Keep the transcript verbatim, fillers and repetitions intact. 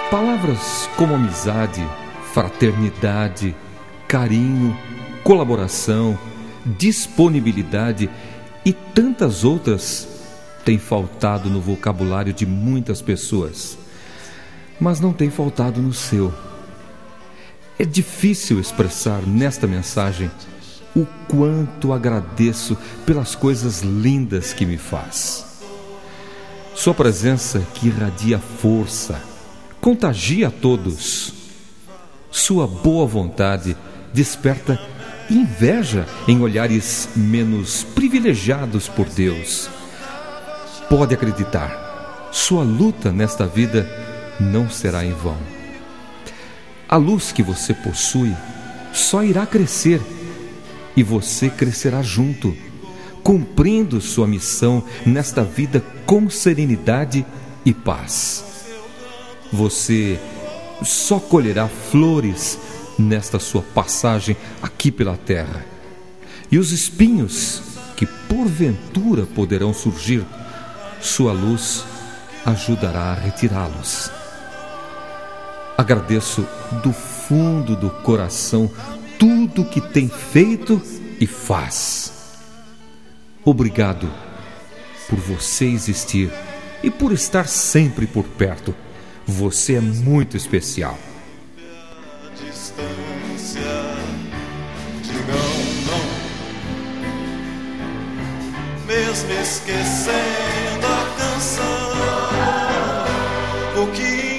Palavras como amizade, fraternidade, carinho, colaboração, disponibilidade e tantas outras têm faltado no vocabulário de muitas pessoas, mas não tem faltado no seu. É difícil expressar nesta mensagem o quanto agradeço pelas coisas lindas que me faz. Sua presença que irradia força, contagia a todos. Sua boa vontade desperta inveja em olhares menos privilegiados por Deus. Pode acreditar, sua luta nesta vida não será em vão. A luz que você possui só irá crescer e você crescerá junto, cumprindo sua missão nesta vida com serenidade e paz. Você só colherá flores nesta sua passagem aqui pela terra, e os espinhos que porventura poderão surgir, sua luz ajudará a retirá-los. Agradeço do fundo do coração tudo que tem feito e faz. Obrigado por você existir e por estar sempre por perto. Você é muito especial. Distância, digam não, mesmo esquecendo a canção, o que